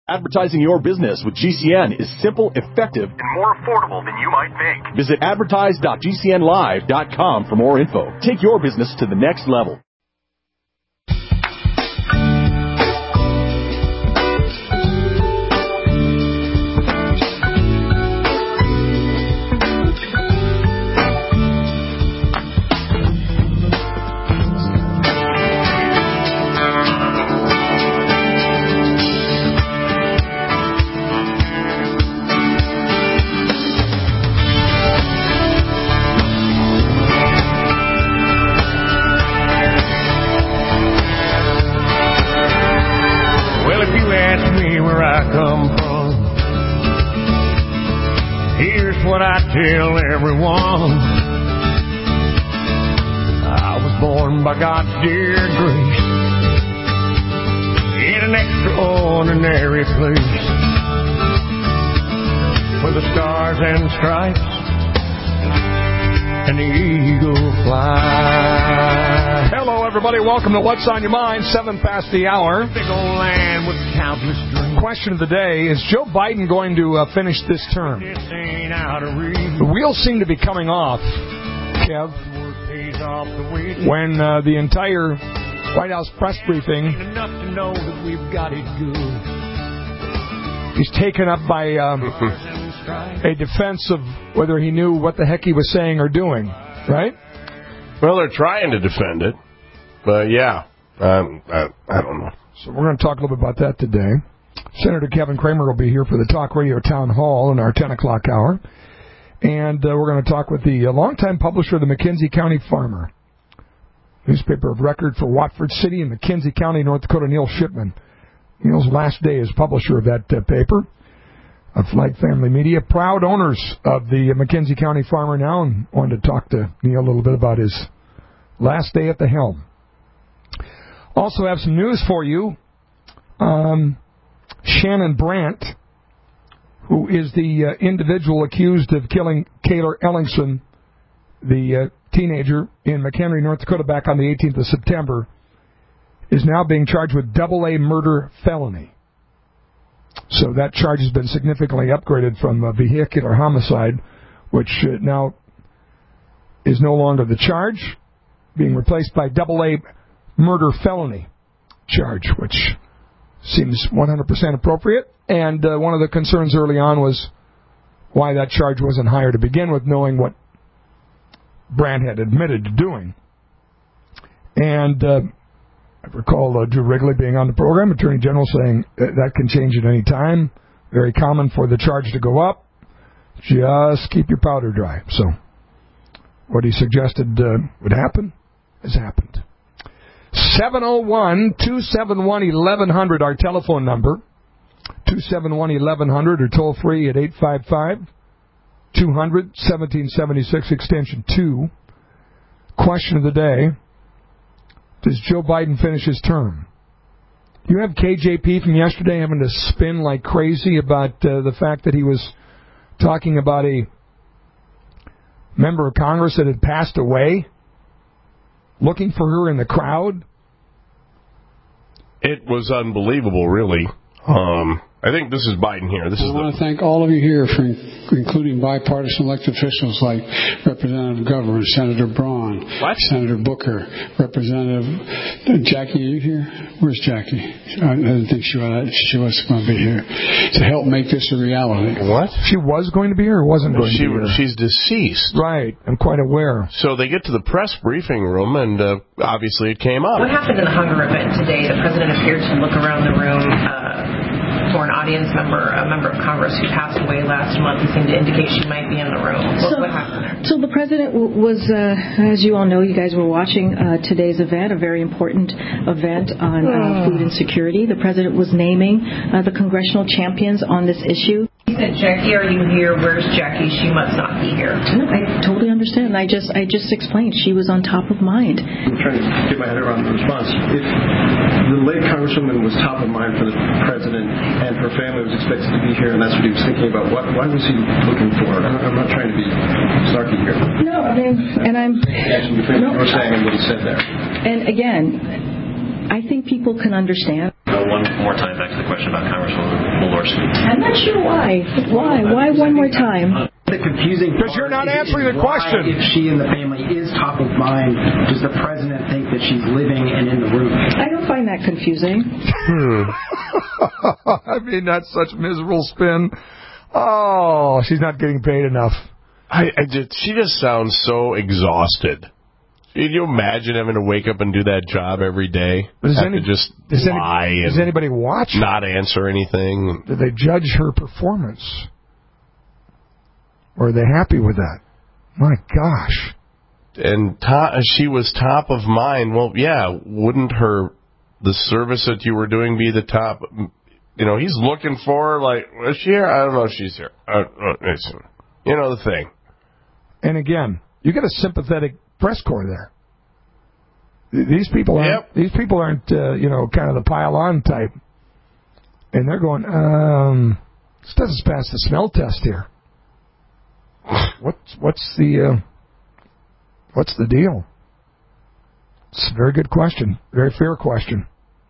Advertising your business with GCN is simple, effective, and more affordable than you might think. Visit advertise.gcnlive.com for more info. Take your business to the next level. Tell everyone I was born by God's dear grace in an extraordinary place where the stars and stripes and the eagle fly. Hello, everybody. Welcome to What's on Your Mind, 7 past the hour. Big old land with countless dreams. Question of the day, is Joe Biden going to finish this term? The wheels seem to be coming off, Kev, when the entire White House press briefing is taken up by a defense of whether he knew what the heck he was saying or doing, right? Well, they're trying to defend it, but yeah, I don't know. So we're going to talk a little bit about that today. Senator Kevin Cramer will be here for the Talk Radio Town Hall in our 10 o'clock hour. And we're going to talk with the longtime publisher of the McKenzie County Farmer, newspaper of record for Watford City and McKenzie County, North Dakota, Neil Shipman. Neil's last day as publisher of that paper, of Flag Family Media. Proud owners of the McKenzie County Farmer now, and wanted to talk to Neil a little bit about his last day at the helm. Also have some news for you. Shannon Brandt, who is the individual accused of killing Kayla Ellingson, the teenager in McHenry, North Dakota, back on the 18th of September, is now being charged with double-A murder felony. So that charge has been significantly upgraded from vehicular homicide, which now is no longer the charge, being replaced by double-A murder felony charge, which seems 100% appropriate. And one of the concerns early on was why that charge wasn't higher to begin with, knowing what Brandt had admitted to doing. And I recall Drew Wrigley being on the program, Attorney General saying that can change at any time. Very common for the charge to go up. Just keep your powder dry. So what he suggested would happen has happened. 701-271-1100, our telephone number. 271-1100 or toll free at 855-200-1776, extension 2. Question of the day, does Joe Biden finish his term? You have KJP from yesterday having to spin like crazy about the fact that he was talking about a member of Congress that had passed away, looking for her in the crowd. It was unbelievable, really. I think this is Biden here. I want to thank all of you here, including bipartisan elected officials like Representative Governor, Senator Braun, Senator Booker, Representative Jackie. Are you here? Where's Jackie? I didn't think she was going to be here to help make this a reality. What? She was going to be here or wasn't going to be here? She's deceased. Right. I'm quite aware. So they get to the press briefing room, and obviously it came up. What happened in the Hunger event today? The president appeared to look around the room for an audience member, a member of Congress who passed away last month. He seemed to indicate she might be in the room. What happened there? So the president was, as you all know, you guys were watching today's event, a very important event on food insecurity. The president was naming the congressional champions on this issue. He said, Jackie, are you here? Where's Jackie? She must not be here. No, I totally understand. I just explained she was on top of mind. I'm trying to get my head around the response. If the late Congresswoman was top of mind for the president and her family was expected to be here and that's what he was thinking about, why was he looking for her? I'm not trying to be snarky here. No, I mean, and I'm... The connection between what you were saying and what he said there. And again... I think people can understand. One more time back to the question about Congresswoman Walorski. I'm not sure why. Why one more time? The confusing because you're not answering the question. If she and the family is top of mind, does the president think that she's living and in the room? I don't find that confusing. I mean, that's such miserable spin. Oh, she's not getting paid enough. She just sounds so exhausted. Can you imagine having to wake up and do that job every day? Does anybody watch? Not answer anything. Do they judge her performance? Or are they happy with that? My gosh. And she was top of mind. Well, yeah, wouldn't the service that you were doing be the top? You know, he's looking for, like, is she here? I don't know if she's here. You know the thing. And again, you get a sympathetic press corps there. These people aren't, kind of the pile-on type. And they're going, this doesn't pass the smell test here. What's the deal? It's a very good question. Very fair question.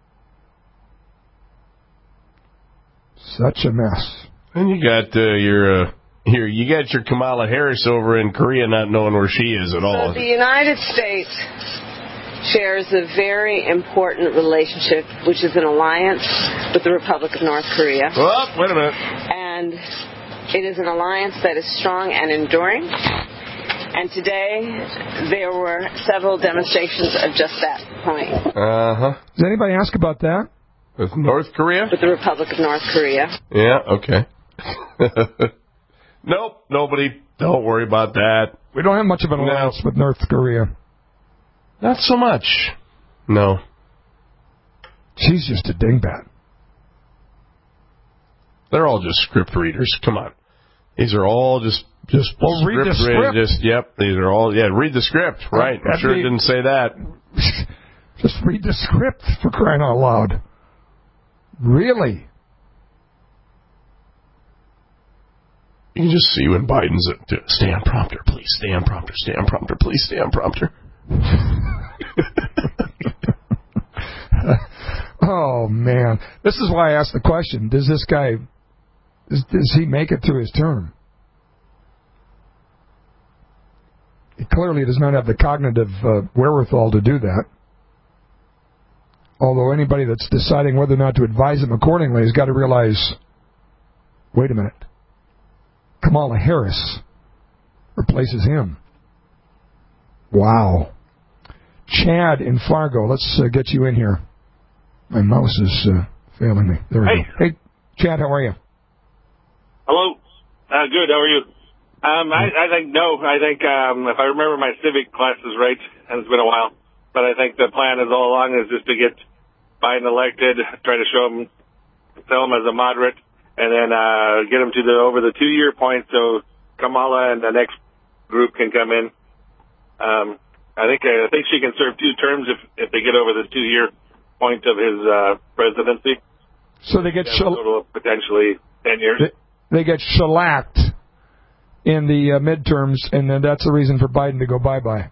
Such a mess. And you got you got your Kamala Harris over in Korea not knowing where she is at all. So the United States shares a very important relationship, which is an alliance with the Republic of North Korea. Oh, wait a minute. And it is an alliance that is strong and enduring. And today, there were several demonstrations of just that point. Uh-huh. Does anybody ask about that? With North Korea? With the Republic of North Korea. Yeah, okay. Nope, nobody. Don't worry about that. We don't have much of an alliance with North Korea. Not so much. No. She's just a dingbat. They're all just script readers. Come on. These are all just read the script. These are all, read the script. Right. I'm sure it didn't say that. Just read the script, for crying out loud. Really? You can just see when Biden's stay on prompter, please. Stay on prompter. Stay on prompter, please. Stay on prompter. Oh, man. This is why I asked the question. Does this guy, does he make it through his term? He clearly does not have the cognitive wherewithal to do that. Although anybody that's deciding whether or not to advise him accordingly has got to realize, wait a minute, Kamala Harris replaces him. Wow. Chad in Fargo, let's get you in here. My mouse is failing me. There we go. Hey, Chad, how are you? Hello. Good, how are you? I think no. I think if I remember my civic classes right, and it's been a while, but I think the plan is all along is just to get Biden elected, try to sell him as a moderate, and then get him to over the 2-year point so Kamala and the next group can come in. I think she can serve 2 terms if they get over the 2-year point of his presidency. So they get potentially 10 years. They get shellacked in the midterms, and then that's the reason for Biden to go bye-bye.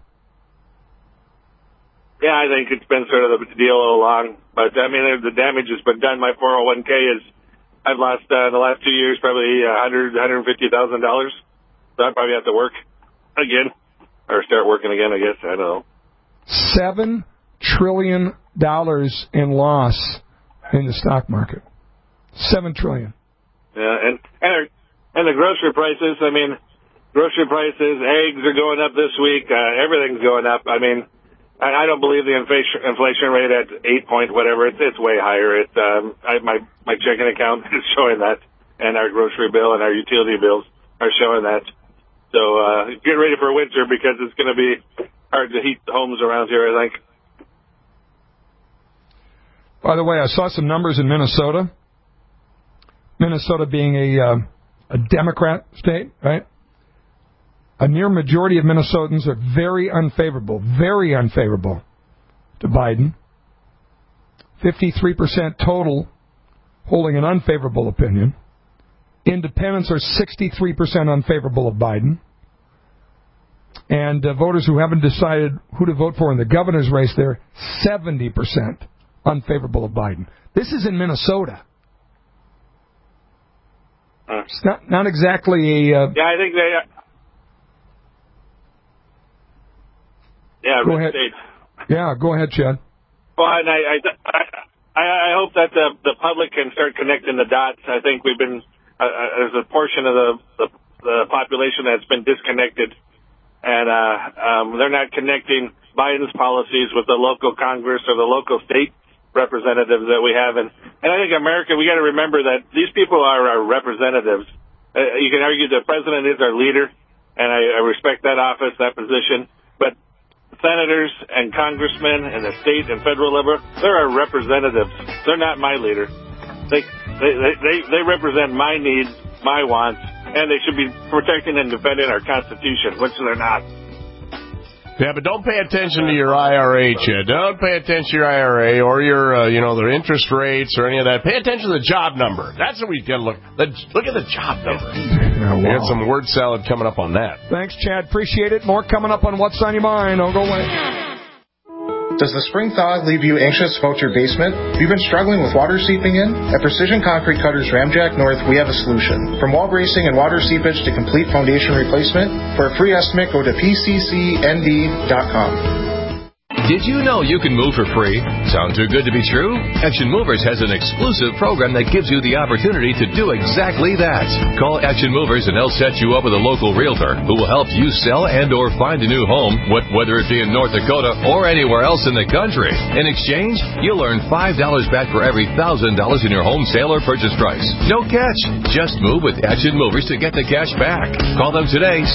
Yeah, I think it's been sort of the deal all along. But, I mean, the damage has been done. My 401k I've lost in the last 2 years probably $150,000. So I probably have to work again or start working again, I guess. I don't know. $7 trillion in loss in the stock market. $7 trillion. Yeah, and the grocery prices. I mean, grocery prices, eggs are going up this week. Everything's going up. I mean, I don't believe the inflation rate at 8 point whatever. It's way higher. It's my checking account is showing that, and our grocery bill and our utility bills are showing that. So get ready for winter because it's going to be hard to heat the homes around here, I think. By the way, I saw some numbers in Minnesota. Minnesota being a Democrat state, right? A near majority of Minnesotans are very unfavorable to Biden. 53% total holding an unfavorable opinion. Independents are 63% unfavorable of Biden. And voters who haven't decided who to vote for in the governor's race there, 70% unfavorable of Biden. This is in Minnesota. It's not exactly a... yeah, I think they... yeah, go ahead. State. Yeah, go ahead, Chad. Well, and I hope that the public can start connecting the dots. I think we've been... there's a portion of the population that's been disconnected, and they're not connecting Biden's policies with the local Congress or the local state representatives that we have. And I think America, we got to remember that these people are our representatives. You can argue the president is our leader, and I respect that office, that position. But senators and congressmen and the state and federal level, they're our representatives. They're not my leader. They represent my needs, my wants, and they should be protecting and defending our Constitution, which they're not. Yeah, but don't pay attention to your IRA, Chad. Don't pay attention to your IRA or your, their interest rates or any of that. Pay attention to the job number. That's what we got to look. Look at the job number. Yeah, wow. We got some word salad coming up on that. Thanks, Chad. Appreciate it. More coming up on What's on Your Mind. Don't go away. Does the spring thaw leave you anxious about your basement? Have you been struggling with water seeping in? At Precision Concrete Cutters Ramjack North, we have a solution. From wall bracing and water seepage to complete foundation replacement, for a free estimate, go to pccnd.com. Did you know you can move for free? Sound too good to be true? Action Movers has an exclusive program that gives you the opportunity to do exactly that. Call Action Movers and they'll set you up with a local realtor who will help you sell and or find a new home, whether it be in North Dakota or anywhere else in the country. In exchange, you'll earn $5 back for every $1,000 in your home sale or purchase price. No catch. Just move with Action Movers to get the cash back. Call them today,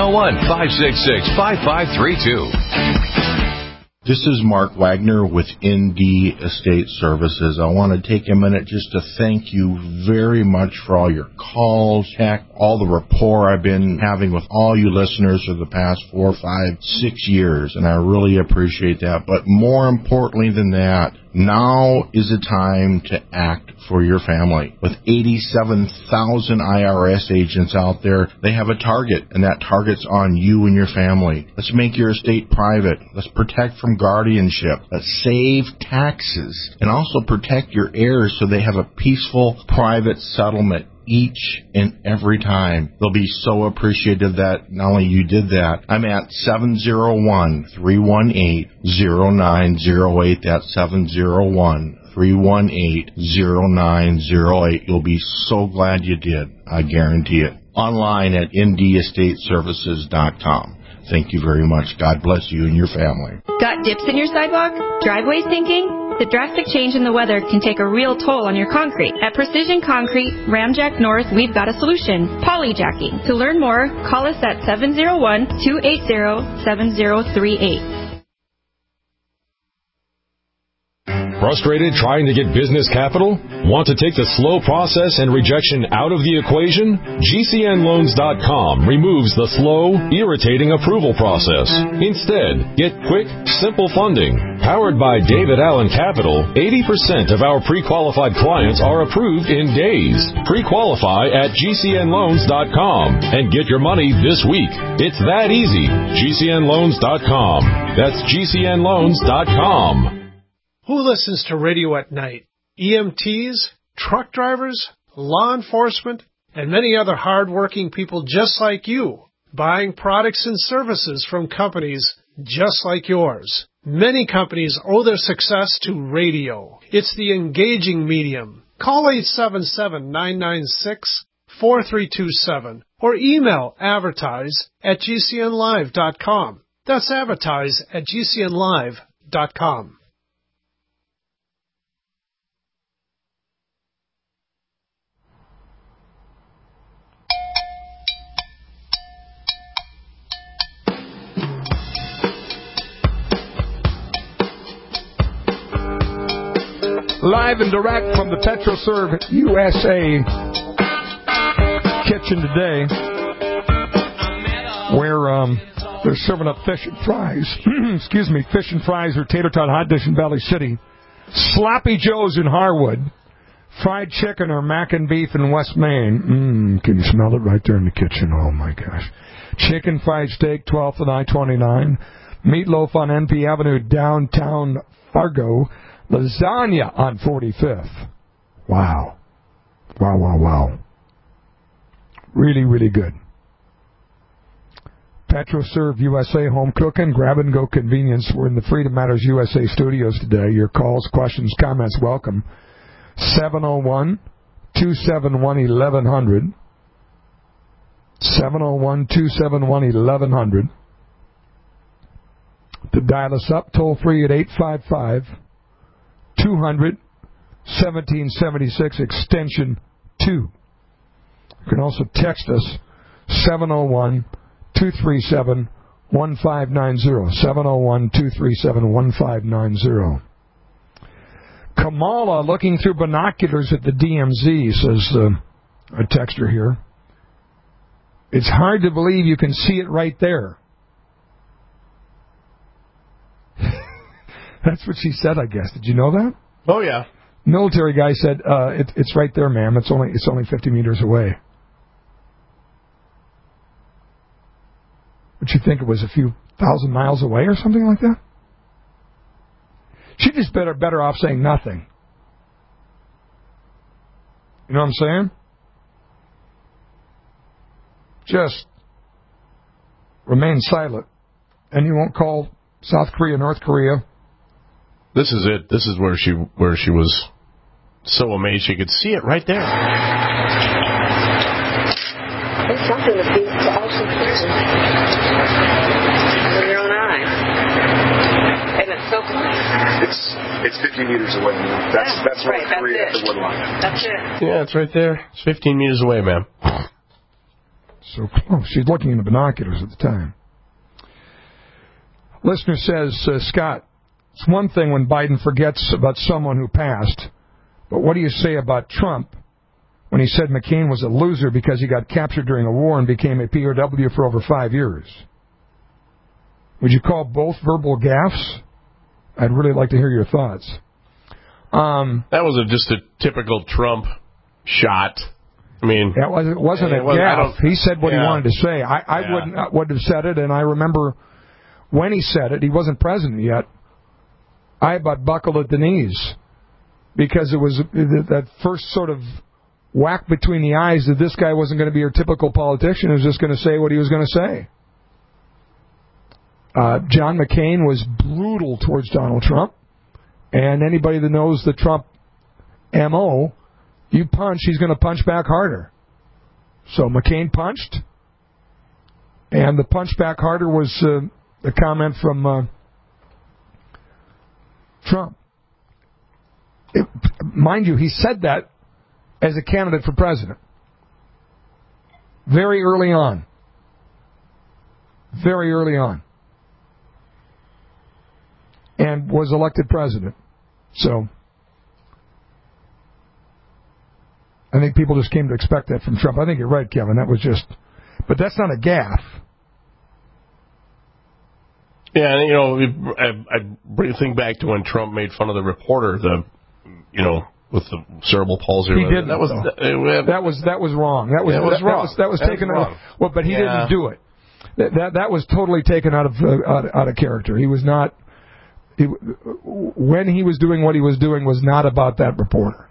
701-566-5532. This is Mark Wagner with ND Estate Services. I want to take a minute just to thank you very much for all your calls, all the rapport I've been having with all you listeners for the past 4, 5, 6 years, and I really appreciate that. But more importantly than that, now is the time to act for your family. With 87,000 IRS agents out there, they have a target, and that target's on you and your family. Let's make your estate private. Let's protect from guardianship. Let's save taxes and also protect your heirs so they have a peaceful, private settlement each and every time. They'll be so appreciative that not only you did that. I'm at 701-318-0908. That's 701-318-0908. You'll be so glad you did. I guarantee it. Online at ndestateservices.com. Thank you very much. God bless you and your family. Got dips in your sidewalk? Driveway sinking? The drastic change in the weather can take a real toll on your concrete. At Precision Concrete, Ramjack North, we've got a solution, polyjacking. To learn more, call us at 701-280-7038. Frustrated trying to get business capital? Want to take the slow process and rejection out of the equation? GCNLoans.com removes the slow, irritating approval process. Instead, get quick, simple funding. Powered by David Allen Capital, 80% of our pre-qualified clients are approved in days. Pre-qualify at GCNLoans.com and get your money this week. It's that easy. GCNLoans.com. That's GCNLoans.com. Who listens to radio at night? EMTs, truck drivers, law enforcement, and many other hard-working people just like you, buying products and services from companies just like yours. Many companies owe their success to radio. It's the engaging medium. Call 877-996-4327 or email advertise@gcnlive.com. That's advertise@gcnlive.com. Live and direct from the PetroServe USA kitchen today, where they're serving up fish and fries. Excuse me, fish and fries or tater tot hot dish in Valley City. Sloppy Joe's in Harwood. Fried chicken or mac and beef in West Main. Can you smell it right there in the kitchen? Oh, my gosh. Chicken fried steak, 12th and I-29. Meatloaf on NP Avenue, downtown Fargo. Lasagna on 45th. Wow. Wow. Really, really good. PetroServe USA Home Cooking, grab-and-go convenience. We're in the Freedom Matters USA studios today. Your calls, questions, comments, welcome. 701-271-1100. 701-271-1100. To dial us up, toll free at 855-200-1776, extension 2. You can also text us, 701-237-1590. 701-237-1590. Kamala looking through binoculars at the DMZ, says a texter here. It's hard to believe you can see it right there. That's what she said, I guess. Did you know that? Oh, yeah. Military guy said, it's right there, ma'am. It's only 50 meters away. Would you think it was a few thousand miles away or something like that? She just better off saying nothing. You know what I'm saying? Just remain silent, and you won't call South Korea, North Korea. This is it. This is where she was so amazed she could see it right there. There's something to be actually clear with your own eyes, and it's so close. It's 50 meters away. That's right. North Korea at the woodline. That's it. Yeah, it's right there. It's 15 meters away, ma'am. So close. She's looking in the binoculars at the time. Listener says, Scott, it's one thing when Biden forgets about someone who passed, but what do you say about Trump when he said McCain was a loser because he got captured during a war and became a POW for over 5 years? Would you call both verbal gaffes? I'd really like to hear your thoughts. That was just a typical Trump shot. I mean, it wasn't a gaffe. He said what he wanted to say. I wouldn't have said it, and I remember when he said it, he wasn't president yet. I about buckled at the knees because it was that first sort of whack between the eyes that this guy wasn't going to be your typical politician. He was just going to say what he was going to say. John McCain was brutal towards Donald Trump, and anybody that knows the Trump M.O., you punch, he's going to punch back harder. So McCain punched, and the punch back harder was the comment from Trump. Mind you, he said that as a candidate for president. Very early on. Very early on. And was elected president. So I think people just came to expect that from Trump. I think you're right, Kevin. That was just... But that's not a gaffe. Yeah, and, I think back to when Trump made fun of the reporter, with the cerebral palsy. He didn't. That was wrong. That was wrong. That was taken out. Well, but he didn't do it. That was totally taken out of character. He was not. When he was doing what he was doing was not about that reporter.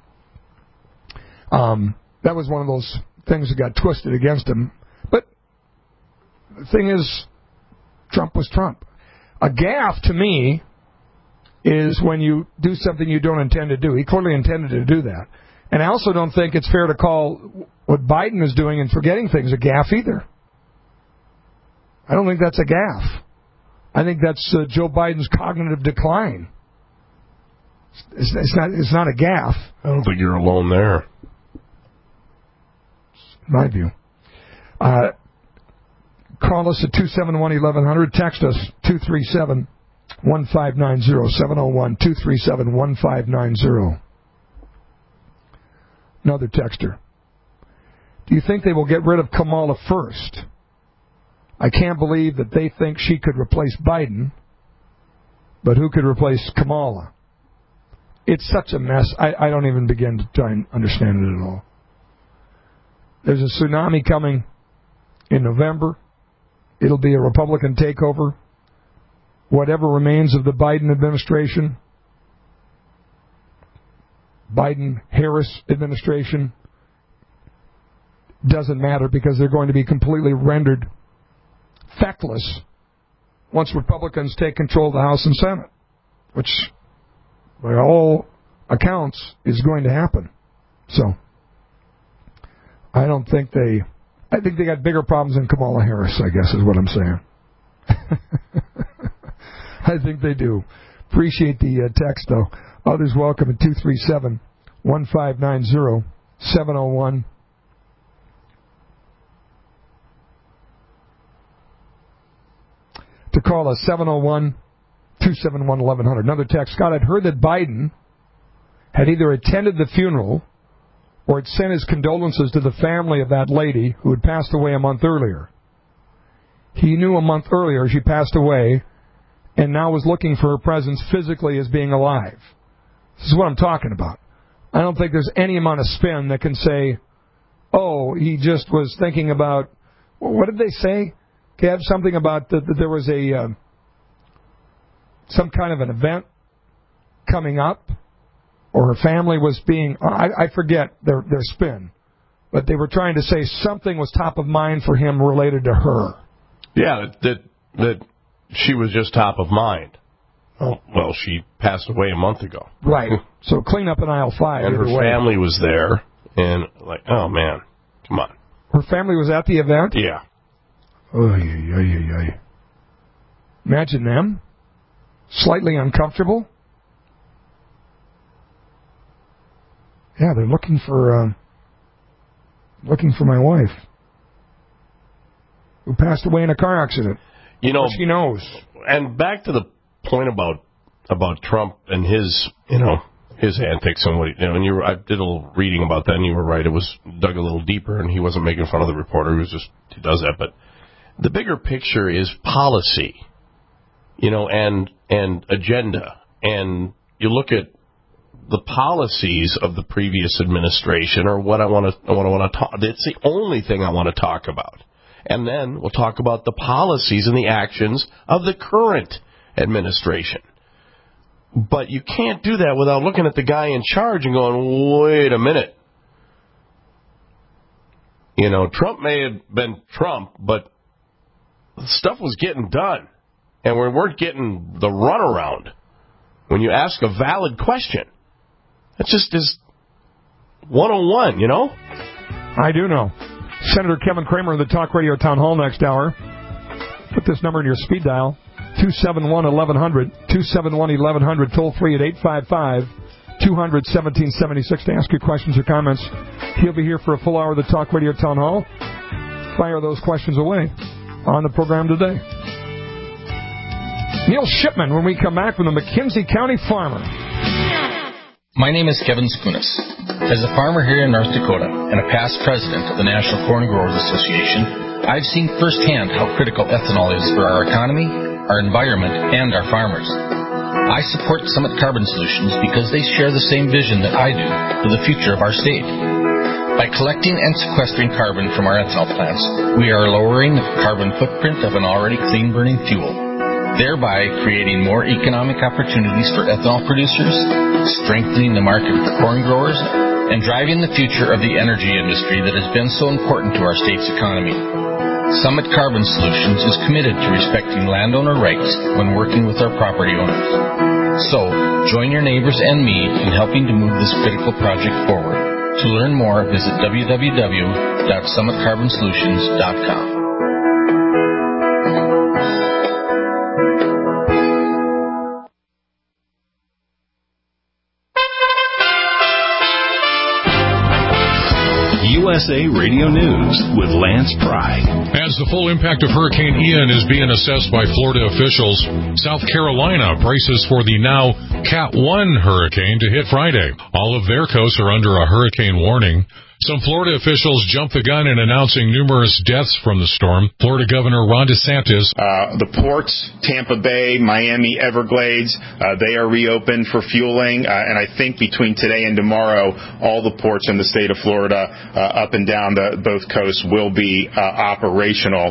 That was one of those things that got twisted against him. But the thing is, Trump was Trump. A gaffe, to me, is when you do something you don't intend to do. He clearly intended to do that. And I also don't think it's fair to call what Biden is doing and forgetting things a gaffe either. I don't think that's a gaffe. I think that's Joe Biden's cognitive decline. It's not a gaffe. I don't think you're alone there. My view. Call us at 271-1100. Text us 237-1590. 701-237-1590. Another texter. Do you think they will get rid of Kamala first? I can't believe that they think she could replace Biden, but who could replace Kamala? It's such a mess. I don't even begin to try and understand it at all. There's a tsunami coming in November. It'll be a Republican takeover. Whatever remains of the Biden administration Biden-Harris administration, doesn't matter because they're going to be completely rendered feckless once Republicans take control of the House and Senate, which, by all accounts, is going to happen. So, I think they got bigger problems than Kamala Harris, I guess is what I'm saying. I think they do. Appreciate the text, though. Others welcome at 237-1590-701. To call us 701-271-1100. Another text. Scott, I'd heard that Biden had either attended the funeral or had sent his condolences to the family of that lady who had passed away a month earlier. He knew a month earlier she passed away and now was looking for her presence physically as being alive. This is what I'm talking about. I don't think there's any amount of spin that can say, oh, he just was thinking about, what did they say? Kev, something about that there was some kind of an event coming up, or her family was being, I forget their spin, but they were trying to say something was top of mind for him related to her. Yeah, that she was just top of mind. Oh, well, she passed away a month ago. Right. So clean up in aisle 5. And her family was there, and like, oh man, come on. Her family was at the event? Yeah. Imagine them. Slightly uncomfortable. Yeah, they're looking for my wife, who passed away in a car accident. You know, she knows. And back to the point about Trump and his antics and what I did a little reading about that, and you were right. It was dug a little deeper, and he wasn't making fun of the reporter. He does that, but the bigger picture is policy, and agenda, and you look at the policies of the previous administration, or what I want to talk. It's the only thing I want to talk about, and then we'll talk about the policies and the actions of the current administration. But you can't do that without looking at the guy in charge and going, wait a minute. Trump may have been Trump, but stuff was getting done, and we weren't getting the runaround when you ask a valid question. That just is 101, I do know. Senator Kevin Cramer in the Talk Radio Town Hall next hour. Put this number in your speed dial, 271-1100, 271-1100, toll free at 855-200-1776 to ask your questions or comments. He'll be here for a full hour of the Talk Radio Town Hall. Fire those questions away on the program today. Neil Shipman when we come back from the McKenzie County Farmer. My name is Kevin Skunas. As a farmer here in North Dakota and a past president of the National Corn Growers Association, I've seen firsthand how critical ethanol is for our economy, our environment, and our farmers. I support Summit Carbon Solutions because they share the same vision that I do for the future of our state. By collecting and sequestering carbon from our ethanol plants, we are lowering the carbon footprint of an already clean-burning fuel, thereby creating more economic opportunities for ethanol producers, strengthening the market for corn growers, and driving the future of the energy industry that has been so important to our state's economy. Summit Carbon Solutions is committed to respecting landowner rights when working with our property owners. So, join your neighbors and me in helping to move this critical project forward. To learn more, visit www.summitcarbonsolutions.com. USA Radio News with Lance Pry. As the full impact of Hurricane Ian is being assessed by Florida officials, South Carolina braces for the now Cat 1 hurricane to hit Friday. All of their coasts are under a hurricane warning. Some Florida officials jumped the gun in announcing numerous deaths from the storm. Florida Governor Ron DeSantis. The ports, Tampa Bay, Miami, Everglades, they are reopened for fueling. And I think between today and tomorrow, all the ports in the state of Florida, up and down both coasts, will be operational.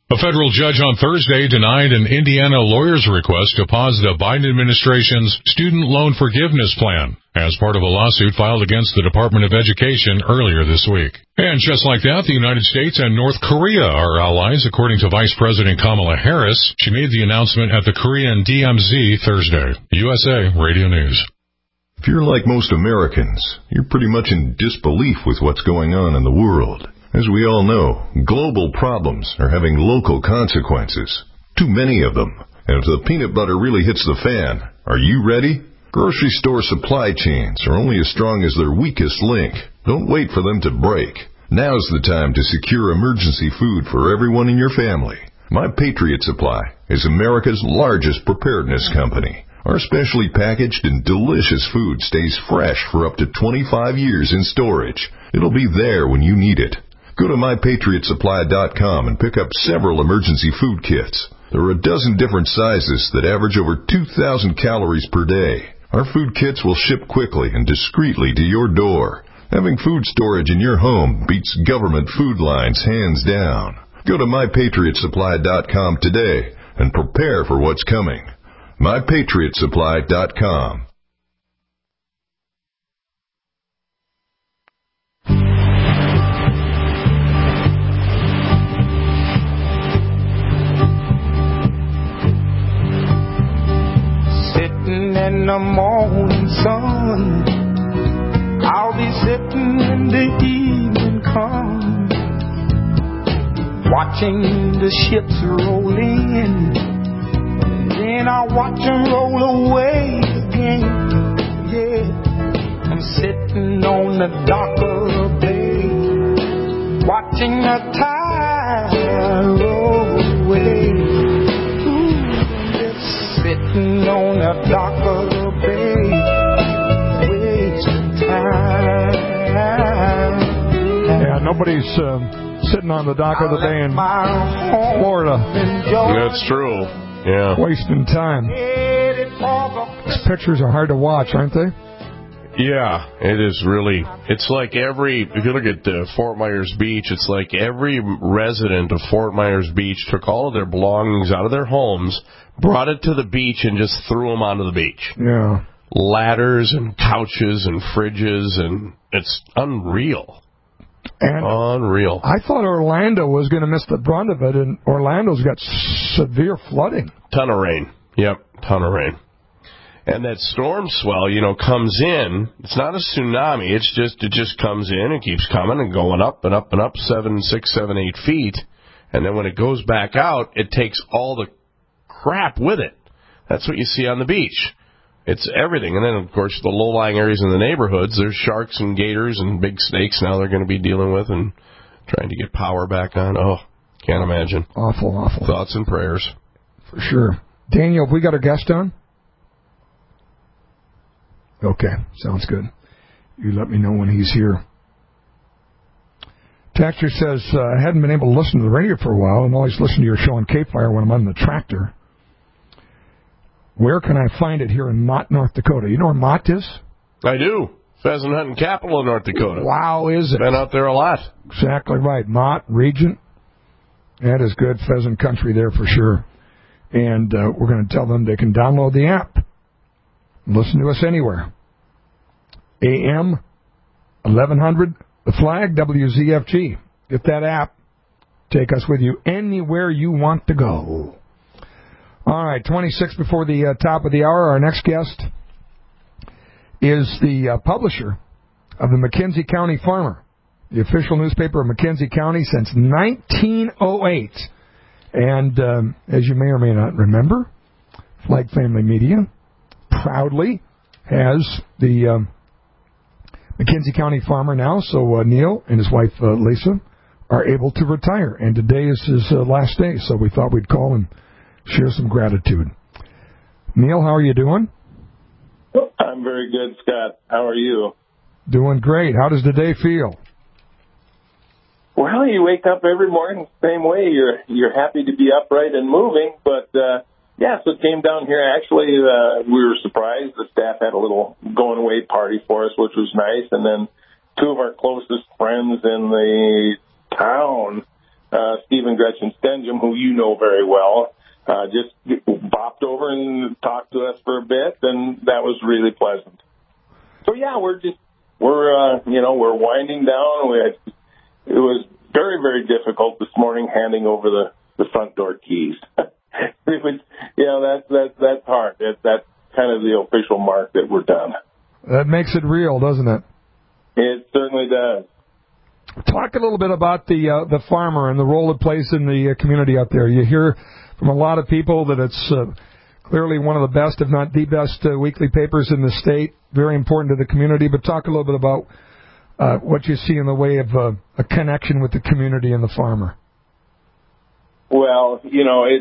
A federal judge on Thursday denied an Indiana lawyer's request to pause the Biden administration's student loan forgiveness plan as part of a lawsuit filed against the Department of Education earlier this week. And just like that, the United States and North Korea are allies, according to Vice President Kamala Harris. She made the announcement at the Korean DMZ Thursday. USA Radio News. If you're like most Americans, you're pretty much in disbelief with what's going on in the world. As we all know, global problems are having local consequences. Too many of them. And if the peanut butter really hits the fan, are you ready? Grocery store supply chains are only as strong as their weakest link. Don't wait for them to break. Now's the time to secure emergency food for everyone in your family. My Patriot Supply is America's largest preparedness company. Our specially packaged and delicious food stays fresh for up to 25 years in storage. It'll be there when you need it. Go to MyPatriotSupply.com and pick up several emergency food kits. There are a dozen different sizes that average over 2,000 calories per day. Our food kits will ship quickly and discreetly to your door. Having food storage in your home beats government food lines hands down. Go to MyPatriotSupply.com today and prepare for what's coming. MyPatriotSupply.com. In the morning sun, I'll be sitting when the evening comes, watching the ships roll in, then I'll watch them roll away again. Yeah, I'm sitting on the dock of the bay, watching the tide roll away. Sitting on the dock of the bay, wasting time. Yeah, nobody's sitting on the dock of the bay in Florida. That's true. Yeah. Wasting time. These pictures are hard to watch, aren't they? Yeah, it is really. It's like if you look at Fort Myers Beach, it's like every resident of Fort Myers Beach took all of their belongings out of their homes, brought it to the beach, and just threw them onto the beach. Yeah. Ladders and couches and fridges, and it's unreal. And unreal. I thought Orlando was going to miss the brunt of it, and Orlando's got severe flooding. Ton of rain. Yep, ton of rain. And that storm swell, comes in. It's not a tsunami. It just comes in and keeps coming and going up and up and up 7, 6, 7, 8 feet. And then when it goes back out, it takes all the crap with it. That's what you see on the beach. It's everything. And then, of course, the low-lying areas in the neighborhoods, there's sharks and gators and big snakes now they're going to be dealing with and trying to get power back on. Oh, can't imagine. Awful, awful. Thoughts and prayers. For sure. Daniel, have we got our guest on? Okay, sounds good. You let me know when he's here. Texter says, I hadn't been able to listen to the radio for a while and always listen to your show on K-Fire when I'm on the tractor. Where can I find it here in Mott, North Dakota? You know where Mott is? I do. Pheasant hunting capital of North Dakota. Wow, is it? Been out there a lot. Exactly right. Mott, Regent. That is good pheasant country there for sure. And we're going to tell them they can download the app. Listen to us anywhere. AM 1100, The Flag, WZFG. Get that app. Take us with you anywhere you want to go. All right, 26 before the top of the hour. Our next guest is the publisher of the McKenzie County Farmer, the official newspaper of McKenzie County since 1908. And as you may or may not remember, Flag Family Media proudly has the McKenzie County Farmer now, so Neil and his wife Lisa are able to retire, and today is his last day, so we thought we'd call and share some gratitude. Neil, how are you doing? I'm very good, Scott. How are you? Doing great. How does the day feel? Well, you wake up every morning the same way. You're happy to be upright and moving, but yeah, so it came down here. Actually, we were surprised. The staff had a little going-away party for us, which was nice. And then two of our closest friends in the town Steve and Gretchen Stenjum, who you know very well, just bopped over and talked to us for a bit, and that was really pleasant. So yeah, we're winding down. It was very, very difficult this morning handing over the front door keys. That's hard. That's kind of the official mark that we're done. That makes it real, doesn't it? It certainly does. Talk a little bit about the farmer and the role it plays in the community out there. You hear from a lot of people that it's clearly one of the best, if not the best, weekly papers in the state. Very important to the community. But talk a little bit about what you see in the way of a connection with the community and the farmer. Well,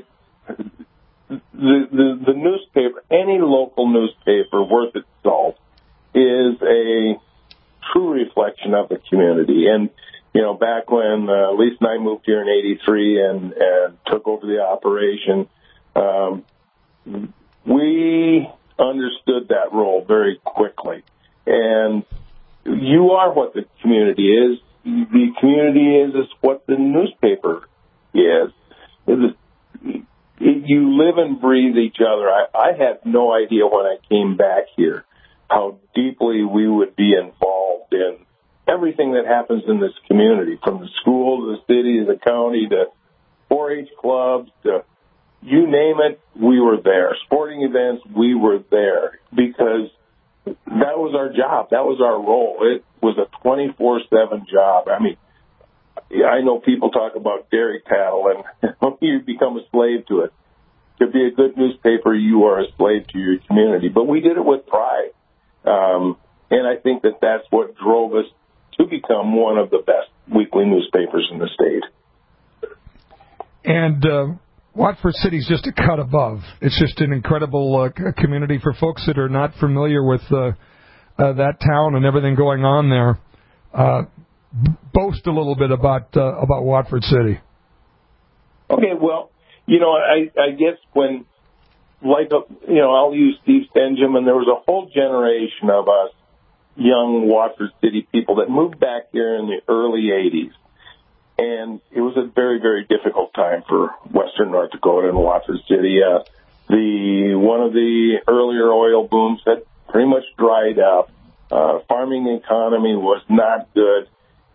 the newspaper, any local newspaper worth its salt, is a true reflection of the community. And, back when Lisa and I moved here in 83 and took over the operation, we understood that role very quickly. And you are what the community is. The community is what the newspaper is. You live and breathe each other. I had no idea when I came back here how deeply we would be involved in everything that happens in this community, from the school to the city to the county to 4-H clubs to you name it, we were there. Sporting events, we were there because that was our job. That was our role. It was a 24/7 job. I mean, I know people talk about dairy cattle and you become a slave to it. To be a good newspaper, you are a slave to your community. But we did it with pride. And I think that's what drove us to become one of the best weekly newspapers in the state. And Watford City is just a cut above. It's just an incredible community for folks that are not familiar with that town and everything going on there. Boast a little bit about Watford City. Okay, well, I guess when, I'll use Steve Stenjum, and there was a whole generation of us young Watford City people that moved back here in the early 80s. And it was a very, very difficult time for Western North Dakota and Watford City. One of the earlier oil booms had pretty much dried up. Farming economy was not good.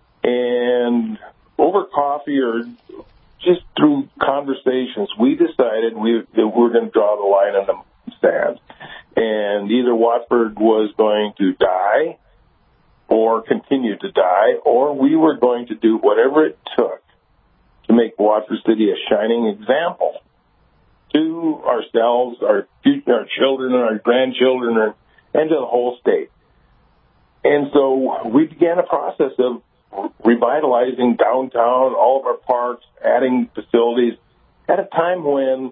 And over coffee or just through conversations, we decided that we're going to draw the line in the sand. And either Watford was going to die or continue to die, or we were going to do whatever it took to make Watford City a shining example to ourselves, our children, and our grandchildren, and to the whole state. And so we began a process of revitalizing downtown, all of our parks, adding facilities at a time when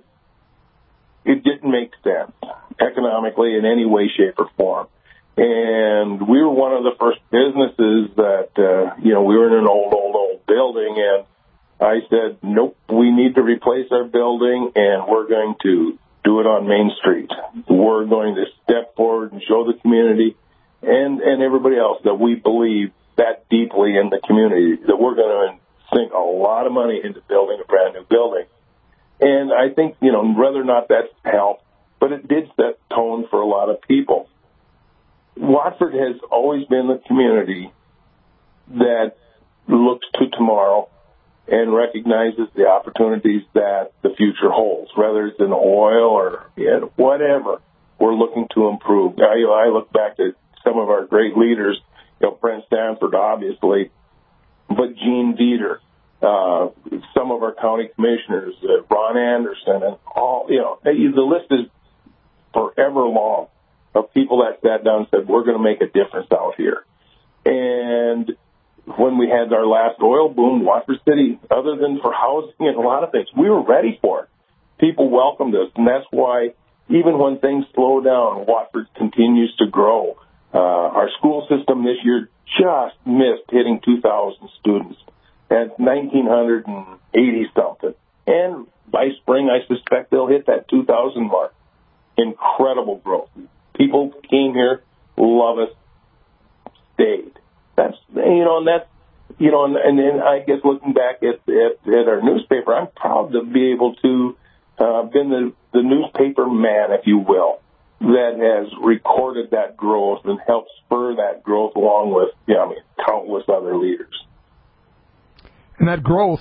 it didn't make sense economically in any way, shape, or form. And we were one of the first businesses that, we were in an old building, and I said, nope, we need to replace our building, and we're going to do it on Main Street. We're going to step forward and show the community and everybody else that we believe that deeply in the community, that we're going to sink a lot of money into building a brand new building. And I think, whether or not that's helped, but it did set tone for a lot of people. Watford has always been the community that looks to tomorrow and recognizes the opportunities that the future holds, whether it's in oil or whatever. We're looking to improve. I look back at some of our great leaders, Brent Stanford, obviously, but Gene Dieter, some of our county commissioners, Ron Anderson, and all, the list is forever long of people that sat down and said, we're going to make a difference out here. And when we had our last oil boom, Watford City, other than for housing and a lot of things, we were ready for it. People welcomed us, and that's why even when things slow down, Watford continues to grow. Our school system this year just missed hitting 2,000 students at 1,980-something. And by spring, I suspect they'll hit that 2,000 mark. Incredible growth. People came here, love us, stayed. That's and then I guess looking back at our newspaper, I'm proud to be able to been the newspaper man, if you will, that has recorded that growth and helped spur that growth along with, countless other leaders. And that growth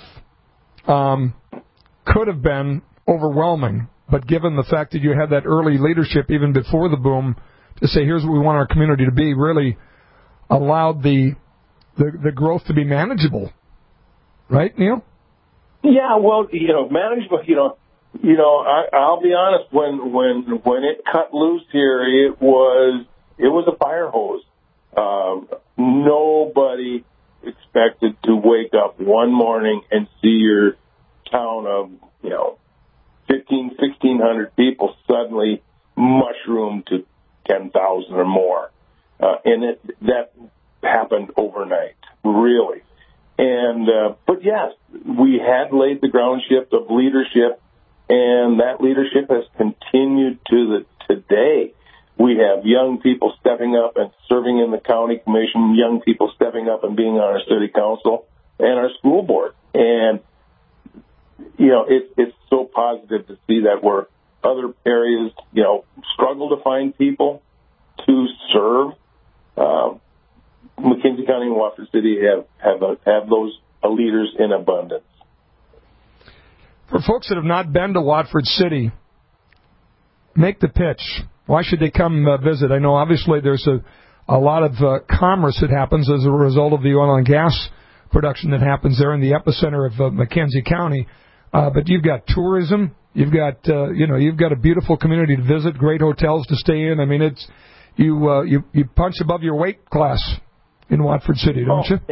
could have been overwhelming, but given the fact that you had that early leadership even before the boom to say, here's what we want our community to be, really allowed the growth to be manageable. Right, Neil? Yeah, well, management, I'll be honest, when it cut loose here, it was a fire hose. Nobody expected to wake up one morning and see your town of, 1,600 people suddenly mushroom to 10,000 or more. And that happened overnight, really. And, but yes, we had laid the groundwork of leadership, and that leadership has continued to today. We have young people stepping up and serving in the county commission, young people stepping up and being on our city council and our school board. And, it's so positive to see that where other areas, struggle to find people to serve. McKenzie County and Watford City have those leaders in abundance. For folks that have not been to Watford City, make the pitch. Why should they come visit? I know obviously there's a lot of commerce that happens as a result of the oil and gas production that happens there in the epicenter of McKenzie County. But you've got tourism, you've got a beautiful community to visit, great hotels to stay in. I mean, it's you punch above your weight class in Watford City, don't you?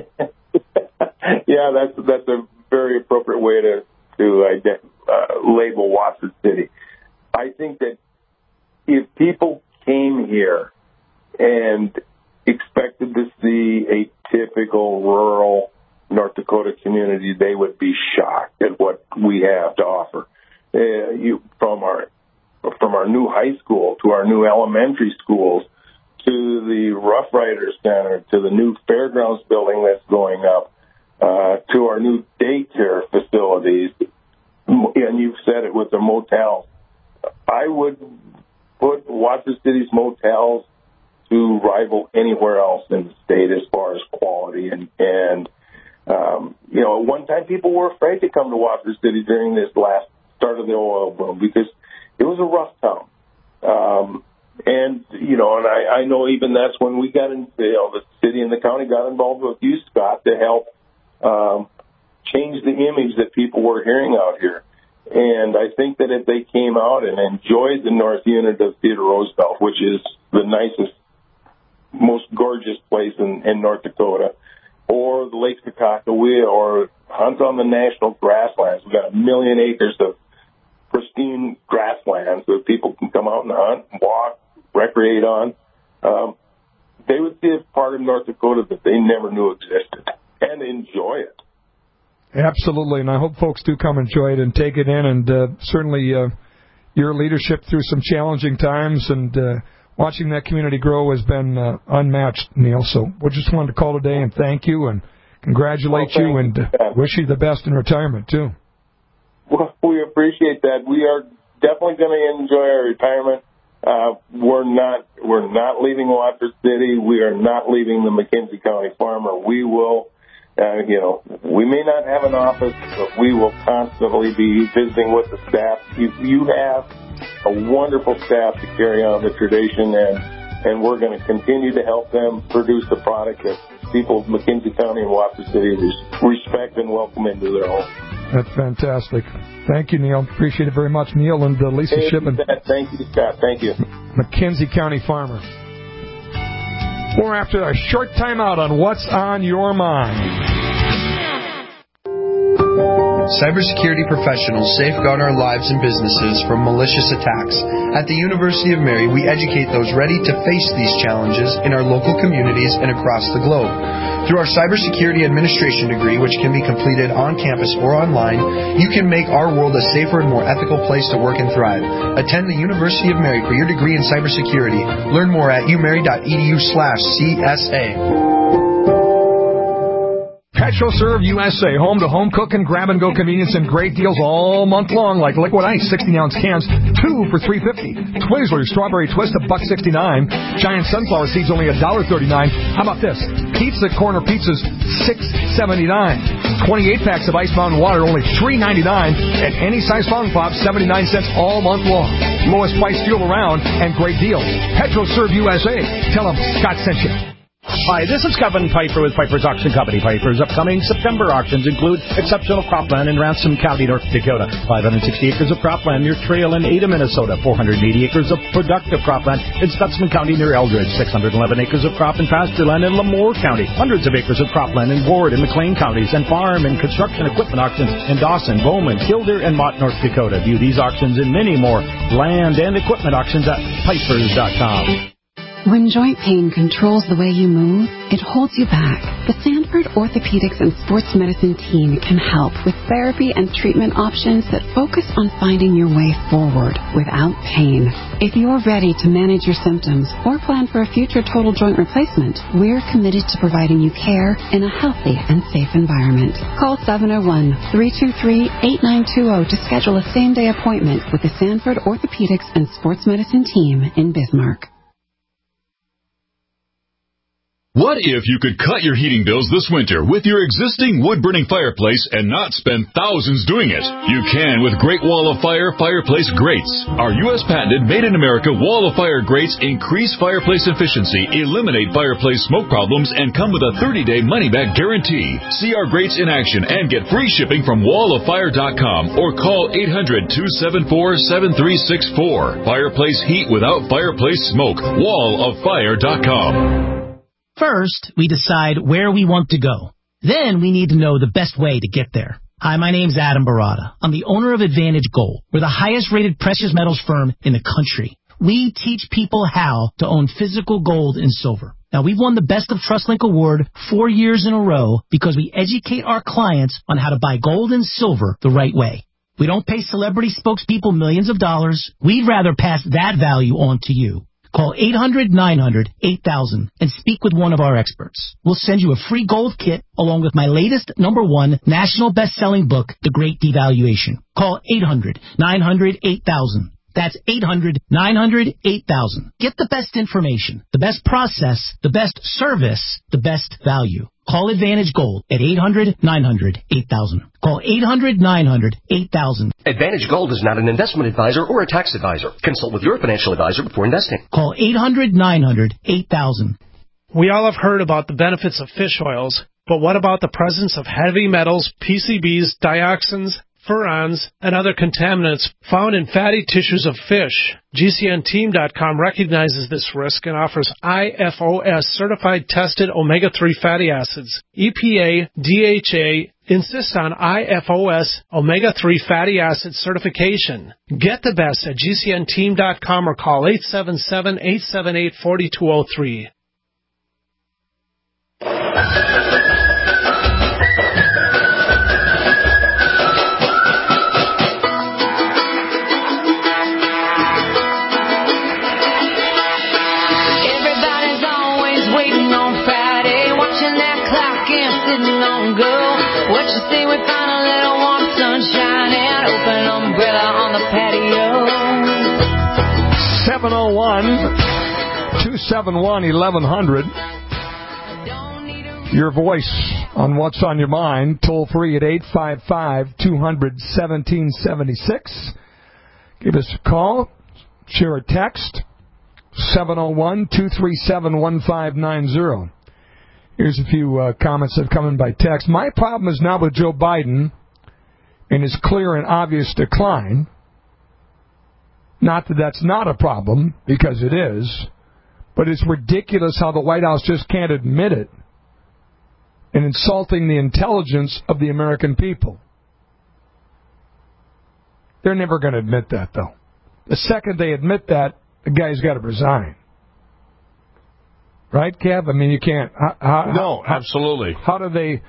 Yeah, that's a very appropriate way to label Watford City. I think that if people came here and expected to see a typical rural North Dakota community, they would be shocked at what we have to offer. From our new high school to our new elementary schools to the Rough Riders Center to the new fairgrounds building that's going up to our new daycare facilities, and you've said it with the motels. I would put Watford City's motels to rival anywhere else in the state as far as quality. And at one time people were afraid to come to Watford City during this last start of the oil boom because it was a rough town. And I know even that's when we got into, the city and the county got involved with you, Scott, to help change the image that people were hearing out here. And I think that if they came out and enjoyed the north unit of Theodore Roosevelt, which is the nicest, most gorgeous place in North Dakota, or the Lake Sakakawea, or hunt on the national grasslands. We've got 1 million acres of pristine grasslands that people can come out and hunt, walk, recreate on. They would see a part of North Dakota that they never knew existed and enjoy it. Absolutely, and I hope folks do come enjoy it and take it in, and certainly your leadership through some challenging times and watching that community grow has been unmatched, Neil. So we just wanted to call today and thank you and congratulate you and wish you the best in retirement, too. Well, we appreciate that. We are definitely going to enjoy our retirement. We're not leaving Watford City. We are not leaving the McKenzie County Farmer. We will, we may not have an office, but we will constantly be visiting with the staff. You have a wonderful staff to carry on the tradition, and we're going to continue to help them produce the product that people of McKenzie County and Watford City respect and welcome into their home. That's fantastic. Thank you, Neil. Appreciate it very much. Neil and Lisa Shipman. Thank you, Scott. Thank you. McKenzie County Farmer. More after a short time out on What's on Your Mind. Cybersecurity professionals safeguard our lives and businesses from malicious attacks. At the University of Mary, we educate those ready to face these challenges in our local communities and across the globe. Through our cybersecurity administration degree, which can be completed on campus or online, you can make our world a safer and more ethical place to work and thrive. Attend the University of Mary for your degree in cybersecurity. Learn more at umary.edu/CSA. PetroServe USA, home-to-home cook and grab-and-go convenience and great deals all month long, like Liquid Ice, 16-ounce cans, 2 for $3.50. Twizzlers Strawberry Twist, $1.69. Giant sunflower seeds, only $1.39. How about this? Pizza Corner pizzas, $6.79. 28 packs of Ice Mountain Water, only $3.99. And any size Fountain Pop, 79 cents all month long. Lowest price fuel around and great deals. PetroServe USA. Tell them Scott sent you. Hi, this is Kevin Piper with Piper's Auction Company. Piper's upcoming September auctions include exceptional cropland in Ransom County, North Dakota, 560 acres of cropland near Trail in Ada, Minnesota, 480 acres of productive cropland in Stutzman County near Eldridge, 611 acres of crop and pasture land in Lemoore County, hundreds of acres of cropland in Ward and McLean counties, and farm and construction equipment auctions in Dawson, Bowman, Kildare, and Mott, North Dakota. View these auctions and many more land and equipment auctions at Pipers.com. When joint pain controls the way you move, it holds you back. The Sanford Orthopedics and Sports Medicine team can help with therapy and treatment options that focus on finding your way forward without pain. If you're ready to manage your symptoms or plan for a future total joint replacement, we're committed to providing you care in a healthy and safe environment. Call 701-323-8920 to schedule a same-day appointment with the Sanford Orthopedics and Sports Medicine team in Bismarck. What if you could cut your heating bills this winter with your existing wood-burning fireplace and not spend thousands doing it? You can with Great Wall of Fire fireplace grates. Our U.S. patented made-in-America Wall of Fire grates increase fireplace efficiency, eliminate fireplace smoke problems, and come with a 30-day money-back guarantee. See our grates in action and get free shipping from walloffire.com or call 800-274-7364. Fireplace heat without fireplace smoke. walloffire.com. First, we decide where we want to go. Then we need to know the best way to get there. Hi, my name's Adam Barada. I'm the owner of Advantage Gold. We're the highest-rated precious metals firm in the country. We teach people how to own physical gold and silver. Now, we've won the Best of TrustLink Award 4 years in a row because we educate our clients on how to buy gold and silver the right way. We don't pay celebrity spokespeople millions of dollars. We'd rather pass that value on to you. Call 800-900-8000 and speak with one of our experts. We'll send you a free gold kit along with my latest #1 national best-selling book, The Great Devaluation. Call 800-900-8000. That's 800-900-8000. Get the best information, the best process, the best service, the best value. Call Advantage Gold at 800-900-8000. Call 800-900-8000. Advantage Gold is not an investment advisor or a tax advisor. Consult with your financial advisor before investing. Call 800-900-8000. We all have heard about the benefits of fish oils, but what about the presence of heavy metals, PCBs, dioxins, furans, and other contaminants found in fatty tissues of fish? GCNteam.com recognizes this risk and offers IFOS certified tested omega-3 fatty acids. EPA, DHA insist on IFOS omega-3 fatty acid certification. Get the best at GCNteam.com or call 877-878-4203. What you say we find a little warm sunshine and open umbrella on the patio? 701-271-1100. Your voice on what's on your mind. Toll free at 855-200-1776. Give us a call. Share a text. 701-237-1590. Here's a few comments that have come in by text. My problem is not with Joe Biden and his clear and obvious decline. Not that that's not a problem, because it is. But it's ridiculous how the White House just can't admit it and insulting the intelligence of the American people. They're never going to admit that, though. The second they admit that, the guy's got to resign. Right, Kev? I mean, you can't. No, absolutely. How do you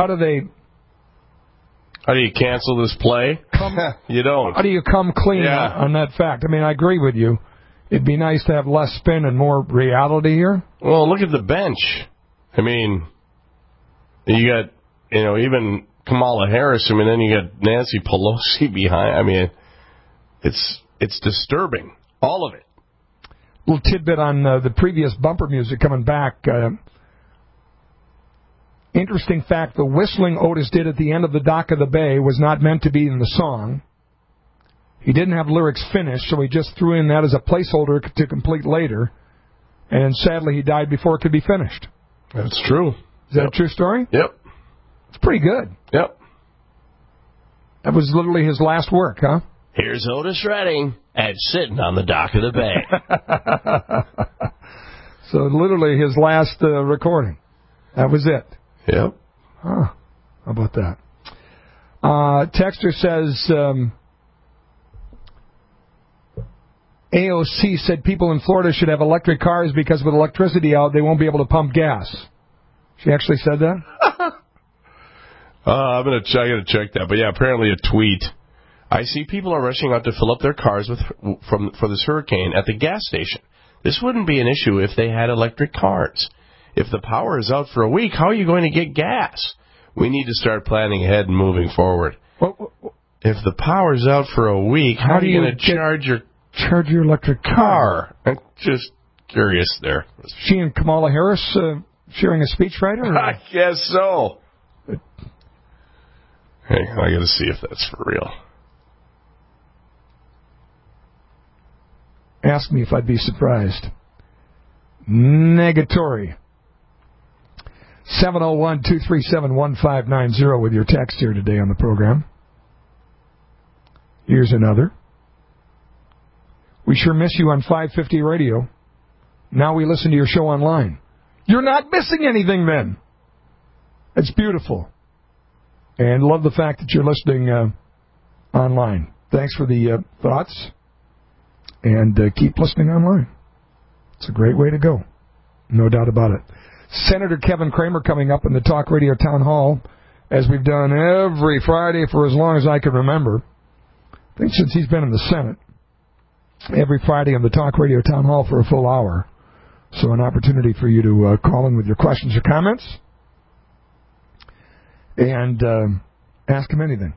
cancel this play? You don't. How do you come clean on that fact? I mean, I agree with you. It'd be nice to have less spin and more reality here. Well, look at the bench. I mean, you got even Kamala Harris. I mean, then you got Nancy Pelosi behind. I mean, it's disturbing, all of it. Little tidbit on the previous bumper music coming back. Interesting fact, the whistling Otis did at the end of the Dock of the Bay was not meant to be in the song. He didn't have lyrics finished, so he just threw in that as a placeholder to complete later. And sadly, he died before it could be finished. That's true. Is that a true story? Yep. It's pretty good. Yep. That was literally his last work, huh? Here's Otis Redding and Sitting on the Dock of the Bay. So literally his last recording. That was it. Yep. Huh. How about that? Texter says, AOC said people in Florida should have electric cars because with electricity out, they won't be able to pump gas. She actually said that? I gotta check that. But yeah, apparently a tweet. I see people are rushing out to fill up their cars for this hurricane at the gas station. This wouldn't be an issue if they had electric cars. If the power is out for a week, how are you going to get gas? We need to start planning ahead and moving forward. If the power's out for a week, how are you going to charge your electric car? I'm just curious there. She and Kamala Harris sharing a speechwriter? I guess so. Hey, I got to see if that's for real. Ask me if I'd be surprised. Negatory. 701-237-1590 with your text here today on the program. Here's another. We sure miss you on 550 radio. Now we listen to your show online. You're not missing anything then. It's beautiful. And love the fact that you're listening online. Thanks for the thoughts. And keep listening online. It's a great way to go. No doubt about it. Senator Kevin Cramer coming up in the Talk Radio Town Hall, as we've done every Friday for as long as I can remember. I think since he's been in the Senate. Every Friday on the Talk Radio Town Hall for a full hour. So an opportunity for you to call in with your questions or comments. And ask him anything.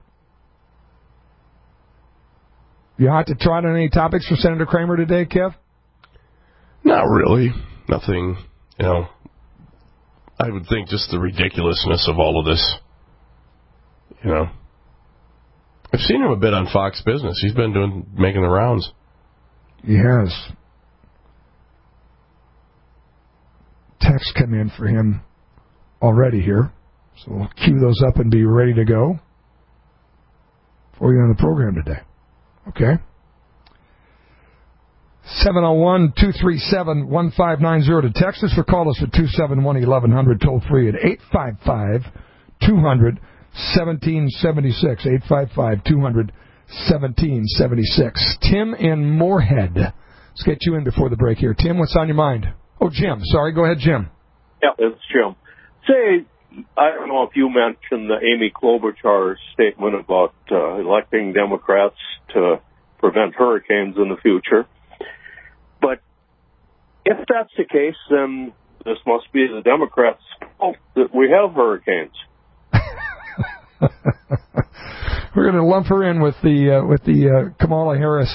You hot to trot on any topics for Senator Cramer today, Kev? Not really. Nothing, I would think just the ridiculousness of all of this. I've seen him a bit on Fox Business. He's been making the rounds. He has. Texts come in for him already here. So we'll cue those up and be ready to go for you on the program today. Okay? 701-237-1590 to text us or call us at 271-1100, toll free at 855-200-1776. 855-200-1776. Tim in Moorhead. Let's get you in before the break here. Tim, what's on your mind? Oh, Jim. Sorry. Go ahead, Jim. Yeah, it's Jim. Say, I don't know if you mentioned the Amy Klobuchar statement about electing Democrats to prevent hurricanes in the future. But if that's the case, then this must be the Democrats' fault that we have hurricanes. We're going to lump her in with the Kamala Harris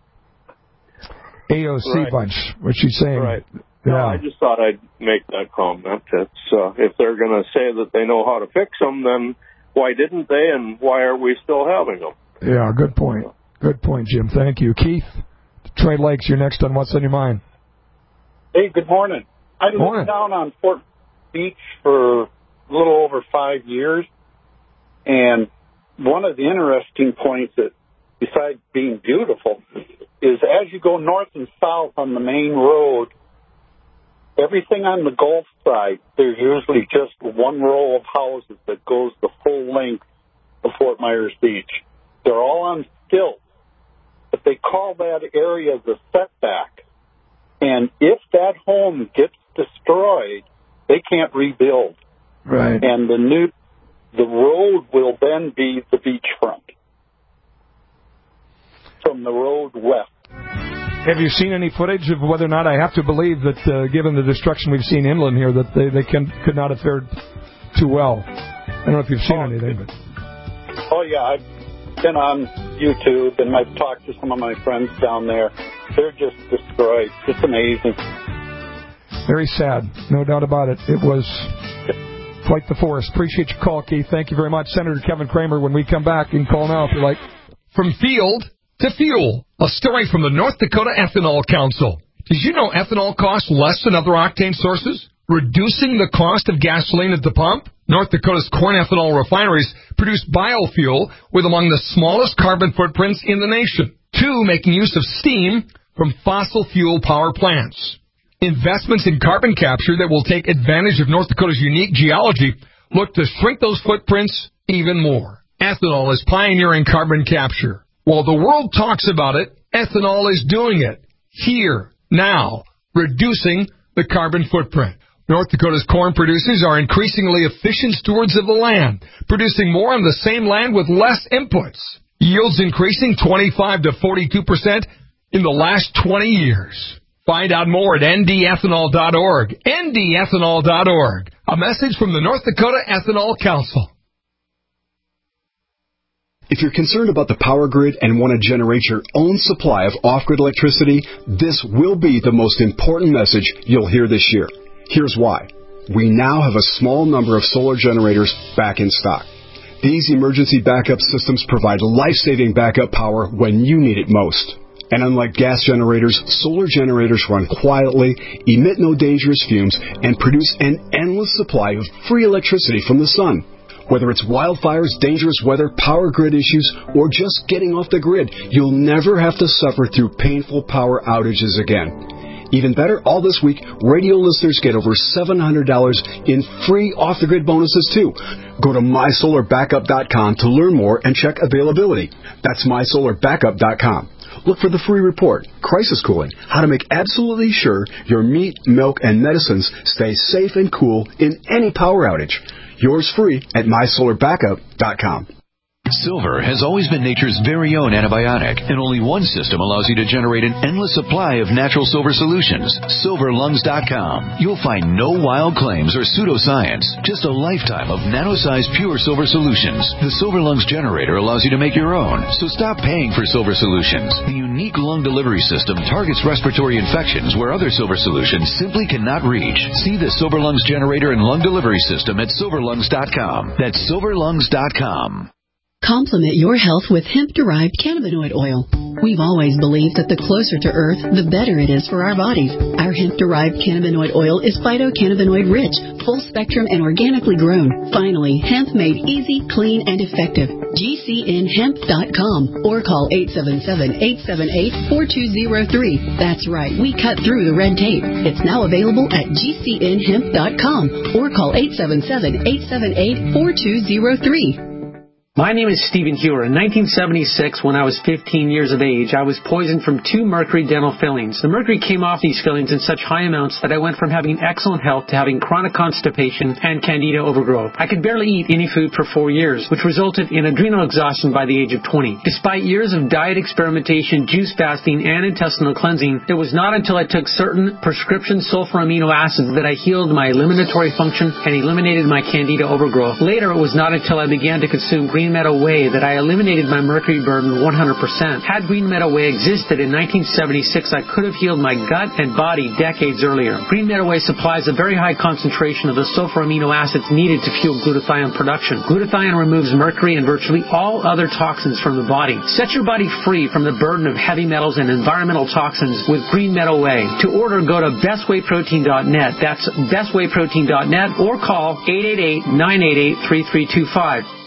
AOC bunch. What she's saying. Right. Yeah. No, I just thought I'd make that comment. It's, if they're going to say that they know how to fix them, then why didn't they, and why are we still having them? Yeah, good point. Good point, Jim. Thank you. Keith, Detroit Lakes, you're next on What's on Your Mind. Hey, good morning. I lived down on Fort Beach for a little over 5 years, and one of the interesting points that, besides being beautiful, is as you go north and south on the main road, everything on the Gulf side, there's usually just one row of houses that goes the full length of Fort Myers Beach. They're all on stilts, but they call that area the setback. And if that home gets destroyed, they can't rebuild. Right. And the road will then be the beachfront from the road west. Have you seen any footage of whether or not? I have to believe that, given the destruction we've seen inland here, that they could not have fared too well. don't know if you've seen anything, but... Oh, yeah, I've been on YouTube, and I've talked to some of my friends down there. They're just destroyed. It's amazing. Very sad, no doubt about it. It was like the forest. Appreciate your call, Keith. Thank you very much. Senator Kevin Kramer, when we come back, you can call now if you like. From field to fuel, a story from the North Dakota Ethanol Council. Did you know ethanol costs less than other octane sources, reducing the cost of gasoline at the pump? North Dakota's corn ethanol refineries produce biofuel with among the smallest carbon footprints in the nation. 2, making use of steam from fossil fuel power plants. Investments in carbon capture that will take advantage of North Dakota's unique geology look to shrink those footprints even more. Ethanol is pioneering carbon capture. While the world talks about it, ethanol is doing it. Here, now, reducing the carbon footprint. North Dakota's corn producers are increasingly efficient stewards of the land, producing more on the same land with less inputs. Yields increasing 25 to 42% in the last 20 years. Find out more at ndethanol.org. ndethanol.org. A message from the North Dakota Ethanol Council. If you're concerned about the power grid and want to generate your own supply of off-grid electricity, this will be the most important message you'll hear this year. Here's why. We now have a small number of solar generators back in stock. These emergency backup systems provide life-saving backup power when you need it most. And unlike gas generators, solar generators run quietly, emit no dangerous fumes, and produce an endless supply of free electricity from the sun. Whether it's wildfires, dangerous weather, power grid issues, or just getting off the grid, you'll never have to suffer through painful power outages again. Even better, all this week, radio listeners get over $700 in free off-the-grid bonuses, too. Go to mysolarbackup.com to learn more and check availability. That's mysolarbackup.com. Look for the free report, Crisis Cooling, how to make absolutely sure your meat, milk, and medicines stay safe and cool in any power outage. Yours free at mysolarbackup.com. Silver has always been nature's very own antibiotic, and only one system allows you to generate an endless supply of natural silver solutions. SilverLungs.com. You'll find no wild claims or pseudoscience, just a lifetime of nano-sized pure silver solutions. The Silver Lungs generator allows you to make your own, so stop paying for silver solutions. The unique lung delivery system targets respiratory infections where other silver solutions simply cannot reach. See the Silver Lungs generator and lung delivery system at SilverLungs.com. That's SilverLungs.com. Complement your health with hemp-derived cannabinoid oil. We've always believed that the closer to Earth, the better it is for our bodies. Our hemp-derived cannabinoid oil is phytocannabinoid-rich, full-spectrum, and organically grown. Finally, hemp made easy, clean, and effective. GCNhemp.com or call 877-878-4203. That's right, we cut through the red tape. It's now available at GCNhemp.com or call 877-878-4203. My name is Stephen Hewer. In 1976, when I was 15 years of age, I was poisoned from 2 mercury dental fillings. The mercury came off these fillings in such high amounts that I went from having excellent health to having chronic constipation and candida overgrowth. I could barely eat any food for 4 years, which resulted in adrenal exhaustion by the age of 20. Despite years of diet experimentation, juice fasting, and intestinal cleansing, it was not until I took certain prescription sulfur amino acids that I healed my eliminatory function and eliminated my candida overgrowth. Later, it was not until I began to consume Green Meadow Whey that I eliminated my mercury burden 100%. Had Green Meadow Whey existed in 1976, I could have healed my gut and body decades earlier. Green Meadow Whey supplies a very high concentration of the sulfur amino acids needed to fuel glutathione production. Glutathione removes mercury and virtually all other toxins from the body. Set your body free from the burden of heavy metals and environmental toxins with Green Meadow Whey. To order, go to bestwayprotein.net. That's bestwayprotein.net or call 888-988-3325.